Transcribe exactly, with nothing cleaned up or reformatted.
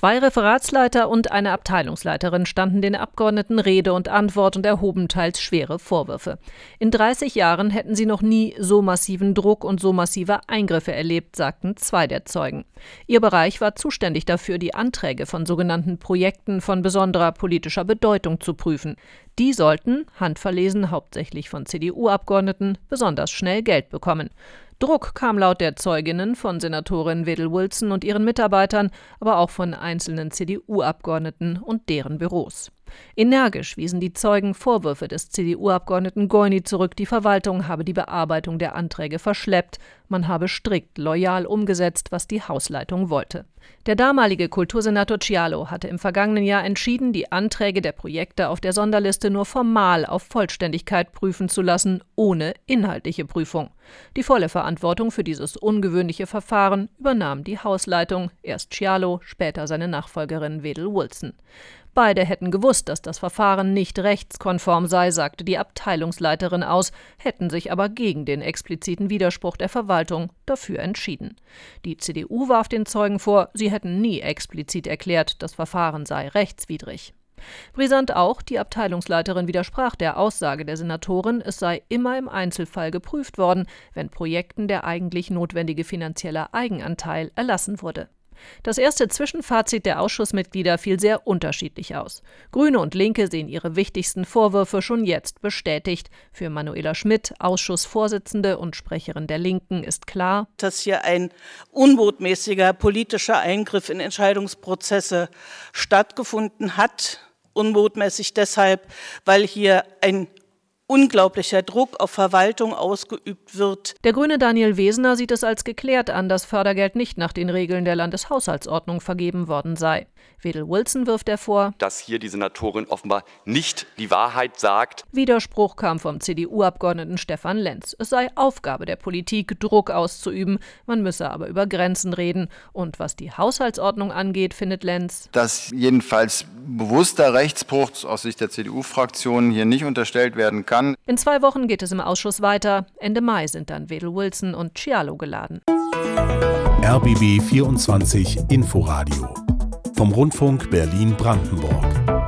Zwei Referatsleiter und eine Abteilungsleiterin standen den Abgeordneten Rede und Antwort und erhoben teils schwere Vorwürfe. In dreißig Jahren hätten sie noch nie so massiven Druck und so massive Eingriffe erlebt, sagten zwei der Zeugen. Ihr Bereich war zuständig dafür, die Anträge von sogenannten Projekten von besonderer politischer Bedeutung zu prüfen. Die sollten, handverlesen hauptsächlich von C D U-Abgeordneten, besonders schnell Geld bekommen. Druck kam laut der Zeuginnen von Senatorin Wedel-Wilson und ihren Mitarbeitern, aber auch von einzelnen C D U-Abgeordneten und deren Büros. Energisch wiesen die Zeugen Vorwürfe des C D U-Abgeordneten Goini zurück, die Verwaltung habe die Bearbeitung der Anträge verschleppt, man habe strikt loyal umgesetzt, was die Hausleitung wollte. Der damalige Kultursenator Cialo hatte im vergangenen Jahr entschieden, die Anträge der Projekte auf der Sonderliste nur formal auf Vollständigkeit prüfen zu lassen, ohne inhaltliche Prüfung. Die volle Verantwortung für dieses ungewöhnliche Verfahren übernahm die Hausleitung, erst Cialo, später seine Nachfolgerin Wedel-Wilson. Beide hätten gewusst, dass das Verfahren nicht rechtskonform sei, sagte die Abteilungsleiterin aus, hätten sich aber gegen den expliziten Widerspruch der Verwaltung dafür entschieden. Die C D U warf den Zeugen vor, sie hätten nie explizit erklärt, das Verfahren sei rechtswidrig. Brisant auch, die Abteilungsleiterin widersprach der Aussage der Senatorin, es sei immer im Einzelfall geprüft worden, wenn Projekten der eigentlich notwendige finanzielle Eigenanteil erlassen wurde. Das erste Zwischenfazit der Ausschussmitglieder fiel sehr unterschiedlich aus. Grüne und Linke sehen ihre wichtigsten Vorwürfe schon jetzt bestätigt. Für Manuela Schmidt, Ausschussvorsitzende und Sprecherin der Linken, ist klar, dass hier ein unbotmäßiger politischer Eingriff in Entscheidungsprozesse stattgefunden hat. Unbotmäßig deshalb, weil hier ein unglaublicher Druck auf Verwaltung ausgeübt wird. Der Grüne Daniel Wesener sieht es als geklärt an, dass Fördergeld nicht nach den Regeln der Landeshaushaltsordnung vergeben worden sei. Wedel-Wilson wirft er vor, dass hier die Senatorin offenbar nicht die Wahrheit sagt. Widerspruch kam vom C D U-Abgeordneten Stefan Lenz. Es sei Aufgabe der Politik, Druck auszuüben, man müsse aber über Grenzen reden. Und was die Haushaltsordnung angeht, findet Lenz, dass jedenfalls bewusster Rechtsbruch aus Sicht der C D U-Fraktion hier nicht unterstellt werden kann. In zwei Wochen geht es im Ausschuss weiter. Ende Mai sind dann Wedel-Wilson und Cialo geladen. R B B vierundzwanzig Inforadio vom Rundfunk Berlin-Brandenburg.